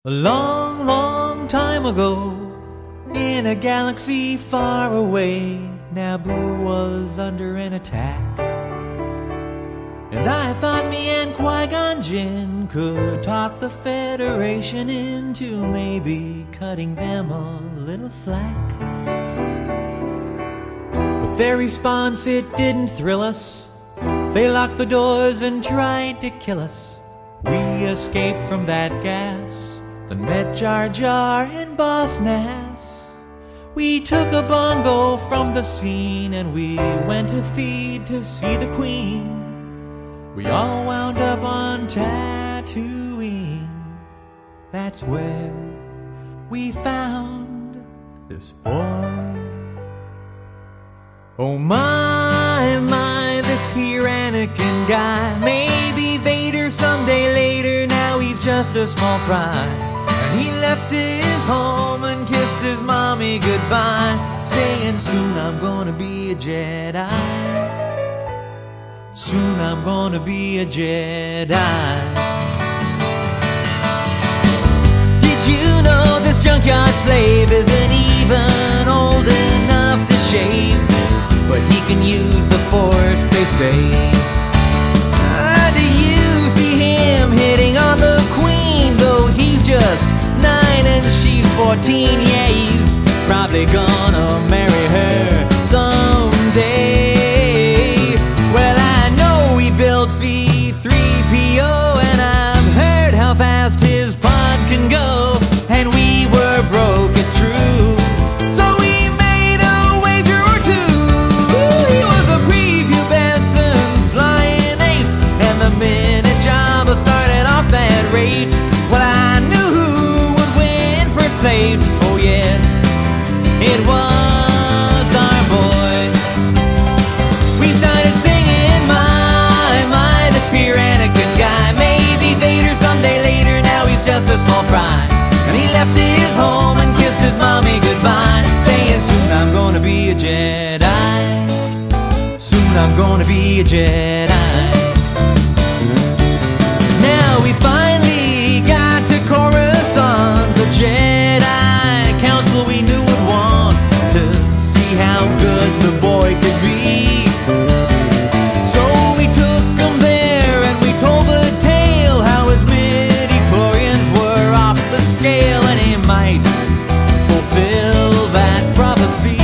A long, long time ago, in a galaxy far away, Naboo was under an attack. And I thought me and Qui-Gon Jinn could talk the Federation into maybe cutting them a little slack. But their response, it didn't thrill us. They locked the doors and tried to kill us. We escaped from that gas, then met Jar Jar and Boss Nass. We took a bongo from the scene and we went to Theed to see the Queen. We all wound up on Tatooine. That's where we found this boy. Oh my, this here Anakin guy. Maybe Vader someday later, now he's just a small fry. And he left his home and kissed his mommy goodbye, saying soon I'm gonna be a Jedi. Soon I'm gonna be a Jedi. Did you know this junkyard slave isn't even old enough to shave? But he can use the Force, they say. Do you see him hitting on the Queen? Though he's just 9 and she's 14. Yeah, he's probably gonna marry her someday. Well, I know he built C-3PO, and I've heard how fast his pod can go. And we were broke, it's true, so we made a wager or two. He was a prepubescent flying ace, and the minute Jabba started off that race, well, I knew who would win first place. Oh yes, it was our boy. We started singing, my, this here Anakin guy. Maybe Vader someday later, now he's just a small fry. And he left his home and kissed his mommy goodbye, saying soon I'm gonna be a Jedi. Soon I'm gonna be a Jedi. Now we finally got to Coruscant. The Jedi Council we knew would want to see how good the boy could be. So we took him there and we told the tale how his midi-chlorians were off the scale, and he might fulfill that prophecy.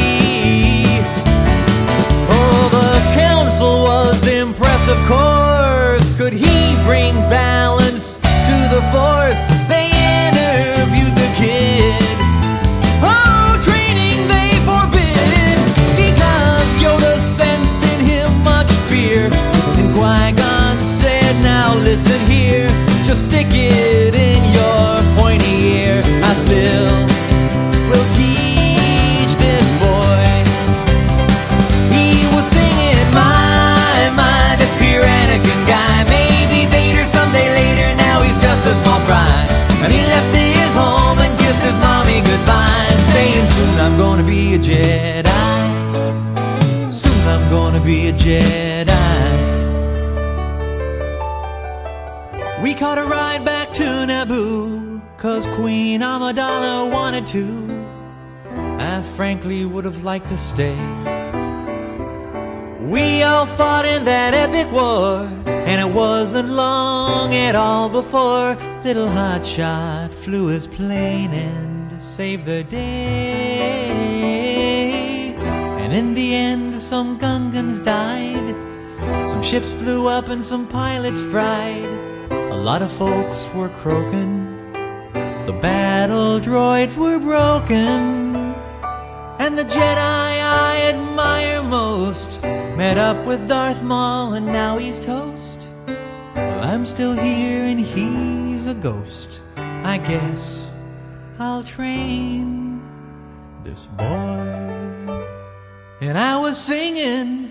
Oh, the council was impressed, of course. Could he bring balance to the Force? They interviewed the kid. Oh, training they forbid, because Yoda sensed in him much fear. And Qui-Gon said, now listen here, just stick it in your pointy ear. I still will teach this boy. He was singing, my, this here Anakin guy. Maybe Vader someday later, now he's just a small fry. And he left his home and kissed his mommy goodbye, saying soon I'm gonna be a Jedi. Soon I'm gonna be a Jedi. We caught a ride back to Naboo, 'cause Queen Amidala wanted to. I frankly would have liked to stay. We all fought in that epic war, and it wasn't long at all before little Hotshot flew his plane and saved the day. And in the end, some Gungans died, some ships blew up and some pilots fried. A lot of folks were croaking, the battle droids were broken, and the Jedi I admire most met up with Darth Maul and now he's toast. Well, I'm still here and he's a ghost. I guess I'll train this boy. And I was singing,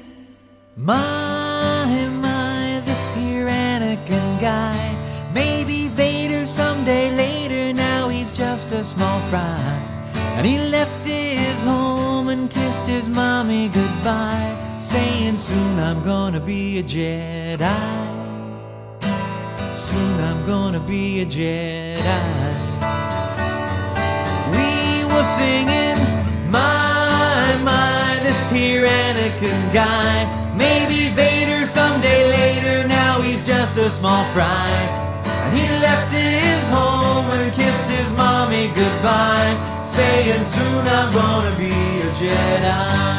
my, this here Anakin guy. Maybe Vader someday later, now he's just a small fry. And he left his home and kissed his mommy goodbye, saying soon I'm gonna be a Jedi. Soon I'm gonna be a Jedi. singing, my, this here Anakin guy. Maybe Vader someday later, now he's just a small fry. He left his home and kissed his mommy goodbye, saying soon I'm gonna be a Jedi.